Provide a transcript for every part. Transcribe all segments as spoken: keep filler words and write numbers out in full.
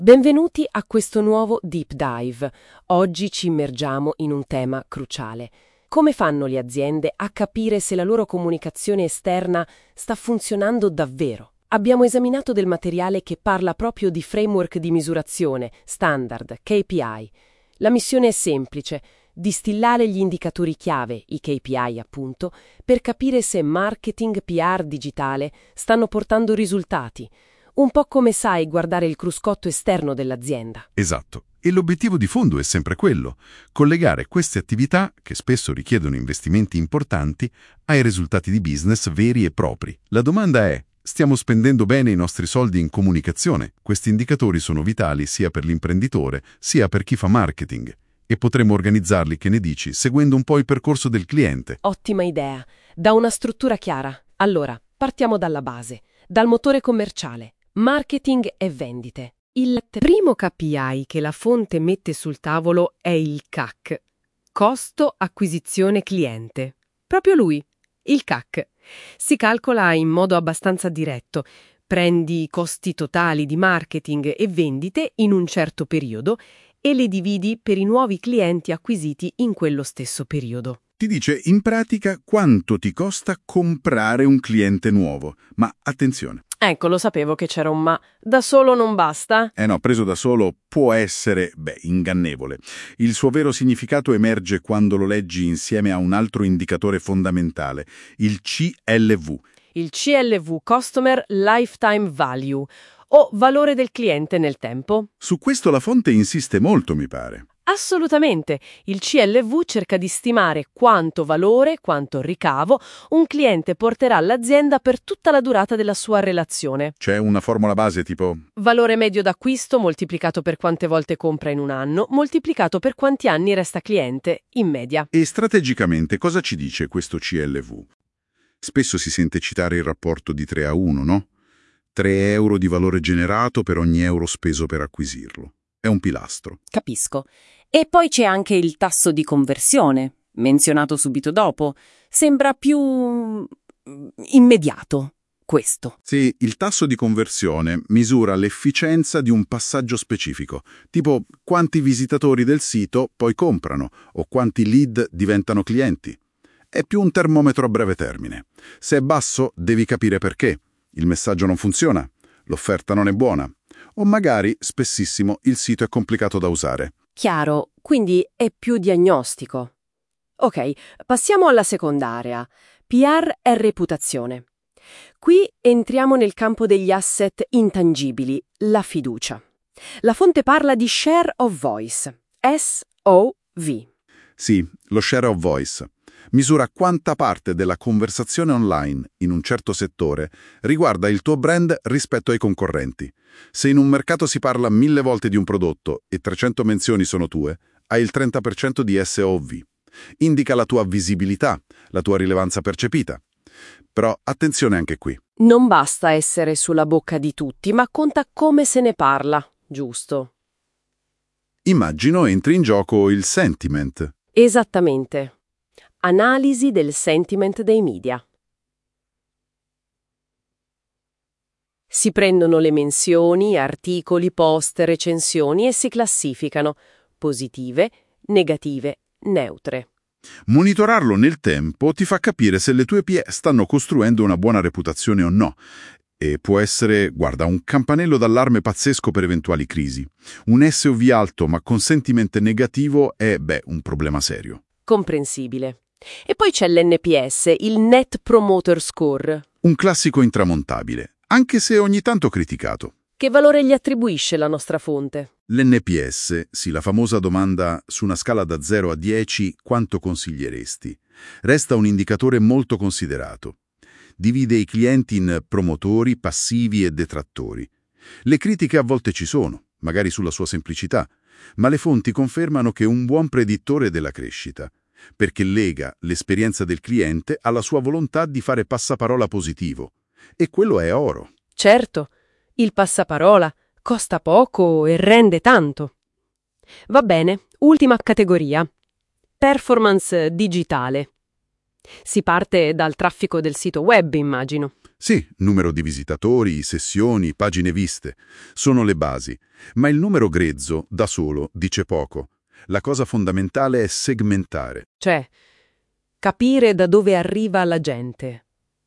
Benvenuti a questo nuovo Deep Dive. Oggi ci immergiamo in un tema cruciale. Come fanno le aziende a capire se la loro comunicazione esterna sta funzionando davvero? Abbiamo esaminato del materiale che parla proprio di framework di misurazione, standard, K P I. La missione è semplice: distillare gli indicatori chiave, i K P I appunto, per capire se marketing, P R digitale stanno portando risultati. Un po' come sai guardare il cruscotto esterno dell'azienda. Esatto. E l'obiettivo di fondo è sempre quello: collegare queste attività, che spesso richiedono investimenti importanti, ai risultati di business veri e propri. La domanda è: stiamo spendendo bene i nostri soldi in comunicazione? Questi indicatori sono vitali sia per l'imprenditore, sia per chi fa marketing. E potremmo organizzarli, che ne dici, seguendo un po' il percorso del cliente. Ottima idea. Da una struttura chiara. Allora, partiamo dalla base, dal motore commerciale. Marketing e vendite. Il primo K P I che la fonte mette sul tavolo è il C A C, costo acquisizione cliente. Proprio lui, il C A C. Si calcola in modo abbastanza diretto. Prendi i costi totali di marketing e vendite in un certo periodo e li dividi per i nuovi clienti acquisiti in quello stesso periodo. Ti dice in pratica quanto ti costa comprare un cliente nuovo. Ma attenzione. Ecco, lo sapevo che c'era un ma. Da solo non basta? Eh no, preso da solo può essere, beh, ingannevole. Il suo vero significato emerge quando lo leggi insieme a un altro indicatore fondamentale, il C L V. Il C L V, Customer Lifetime Value, o valore del cliente nel tempo. Su questo la fonte insiste molto, mi pare. Assolutamente. Il C L V cerca di stimare quanto valore, quanto ricavo un cliente porterà all'azienda per tutta la durata della sua relazione. C'è una formula base tipo Valore medio d'acquisto moltiplicato per quante volte compra in un anno, moltiplicato per quanti anni resta cliente, in media. E strategicamente cosa ci dice questo C L V? Spesso si sente citare il rapporto di tre a uno, no? tre euro di valore generato per ogni euro speso per acquisirlo. È un pilastro. Capisco. E poi c'è anche il tasso di conversione, menzionato subito dopo. Sembra più immediato, questo. Sì, il tasso di conversione misura l'efficienza di un passaggio specifico, tipo quanti visitatori del sito poi comprano o quanti lead diventano clienti. È più un termometro a breve termine. Se è basso, devi capire perché. Il messaggio non funziona, l'offerta non è buona, o magari, spessissimo, il sito è complicato da usare. Chiaro, quindi è più diagnostico. Ok, passiamo alla seconda area, P R e reputazione. Qui entriamo nel campo degli asset intangibili, la fiducia. La fonte parla di Share of Voice, S O V. Sì, lo Share of Voice misura quanta parte della conversazione online in un certo settore riguarda il tuo brand rispetto ai concorrenti. Se in un mercato si parla mille volte di un prodotto e trecento menzioni sono tue, hai il trenta per cento di S O V. Indica la tua visibilità, la tua rilevanza percepita. Però attenzione anche qui. Non basta essere sulla bocca di tutti, ma conta come se ne parla, giusto? Immagino entri in gioco il sentiment. Esattamente. Analisi del sentiment dei media. Si prendono le menzioni, articoli, post, recensioni e si classificano positive, negative, neutre. Monitorarlo nel tempo ti fa capire se le tue P E stanno costruendo una buona reputazione o no. E può essere, guarda, un campanello d'allarme pazzesco per eventuali crisi. Un S O V alto ma con sentiment negativo è, beh, un problema serio. Comprensibile. E poi c'è l'N P S, il Net Promoter Score. Un classico intramontabile, anche se ogni tanto criticato. Che valore gli attribuisce la nostra fonte? L'N P S, sì, la famosa domanda su una scala da zero a dieci quanto consiglieresti, resta un indicatore molto considerato. Divide i clienti in promotori, passivi e detrattori. Le critiche a volte ci sono, magari sulla sua semplicità, ma le fonti confermano che è un buon predittore della crescita, perché lega l'esperienza del cliente alla sua volontà di fare passaparola positivo. E quello è oro. Certo, il passaparola costa poco e rende tanto. Va bene, ultima categoria. Performance digitale. Si parte dal traffico del sito web, immagino. Sì, numero di visitatori, sessioni, pagine viste, sono le basi, ma il numero grezzo, da solo, dice poco. La cosa fondamentale è segmentare. Cioè, capire da dove arriva la gente.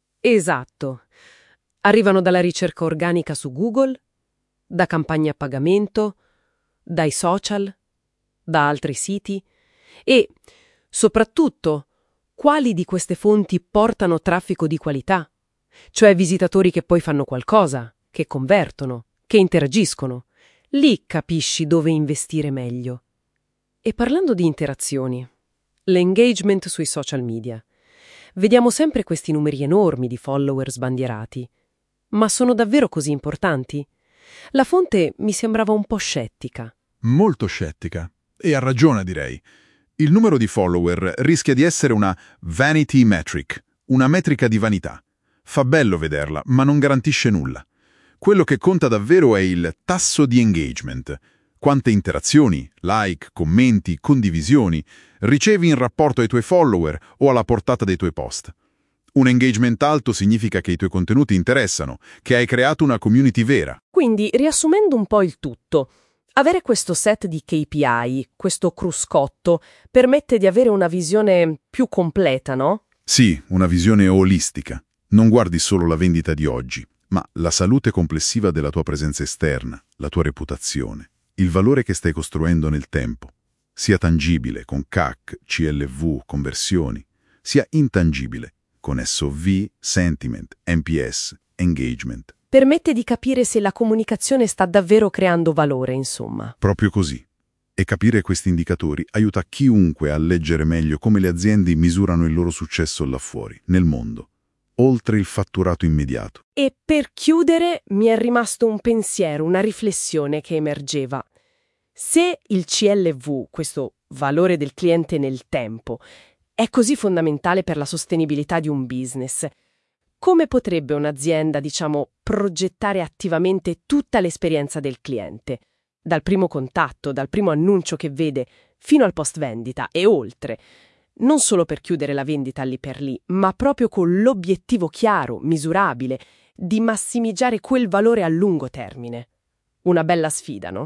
Esatto. Arrivano dalla ricerca organica su Google, da campagne a pagamento, dai social, da altri siti e, soprattutto, quali di queste fonti portano traffico di qualità, cioè visitatori che poi fanno qualcosa, che convertono, che interagiscono. Lì capisci dove investire meglio. E parlando di interazioni, l'engagement sui social media. Vediamo sempre questi numeri enormi di follower sbandierati. Ma sono davvero così importanti? La fonte mi sembrava un po' scettica. Molto scettica. E ha ragione, direi. Il numero di follower rischia di essere una vanity metric, una metrica di vanità. Fa bello vederla, ma non garantisce nulla. Quello che conta davvero è il tasso di engagement. Quante interazioni, like, commenti, condivisioni ricevi in rapporto ai tuoi follower o alla portata dei tuoi post. Un engagement alto significa che i tuoi contenuti interessano, che hai creato una community vera. Quindi, riassumendo un po' il tutto, avere questo set di K P I, questo cruscotto, permette di avere una visione più completa, no? Sì, una visione olistica. Non guardi solo la vendita di oggi, ma la salute complessiva della tua presenza esterna, la tua reputazione, il valore che stai costruendo nel tempo, sia tangibile con C A C, C L V, conversioni, sia intangibile con S O V, sentiment, N P S, engagement. Permette di capire se la comunicazione sta davvero creando valore, insomma. Proprio così. E capire questi indicatori aiuta chiunque a leggere meglio come le aziende misurano il loro successo là fuori, nel mondo, oltre il fatturato immediato. E per chiudere mi è rimasto un pensiero, una riflessione che emergeva. Se il C L V, questo valore del cliente nel tempo, è così fondamentale per la sostenibilità di un business, come potrebbe un'azienda, diciamo, progettare attivamente tutta l'esperienza del cliente? Dal primo contatto, dal primo annuncio che vede, fino al post vendita e oltre. Non solo per chiudere la vendita lì per lì, ma proprio con l'obiettivo chiaro, misurabile, di massimizziare quel valore a lungo termine. Una bella sfida, no?